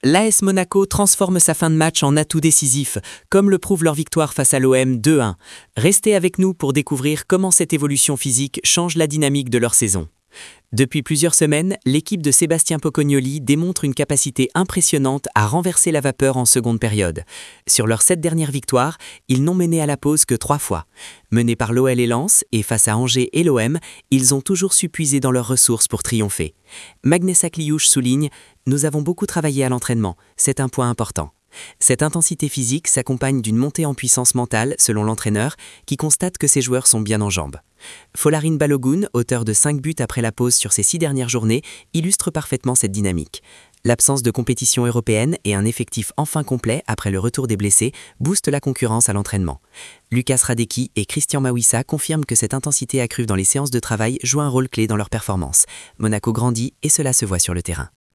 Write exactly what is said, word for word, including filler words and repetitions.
L'A S Monaco transforme sa fin de match en atout décisif, comme le prouve leur victoire face à l'O M deux un. Restez avec nous pour découvrir comment cette évolution physique change la dynamique de leur saison. Depuis plusieurs semaines, l'équipe de Sébastien Pocognoli démontre une capacité impressionnante à renverser la vapeur en seconde période. Sur leurs sept dernières victoires, ils n'ont mené à la pause que trois fois. Menés par l'O L et Lens et face à Angers et l'O M, ils ont toujours su puiser dans leurs ressources pour triompher. Magnessa Kliouch souligne « Nous avons beaucoup travaillé à l'entraînement, c'est un point important ». Cette intensité physique s'accompagne d'une montée en puissance mentale, selon l'entraîneur, qui constate que ses joueurs sont bien en jambes. Folarin Balogun, auteur de cinq buts après la pause sur ses six dernières journées, illustre parfaitement cette dynamique. L'absence de compétition européenne et un effectif enfin complet après le retour des blessés boostent la concurrence à l'entraînement. Lucas Radecki et Christian Mawissa confirment que cette intensité accrue dans les séances de travail joue un rôle clé dans leur performance. Monaco grandit et cela se voit sur le terrain.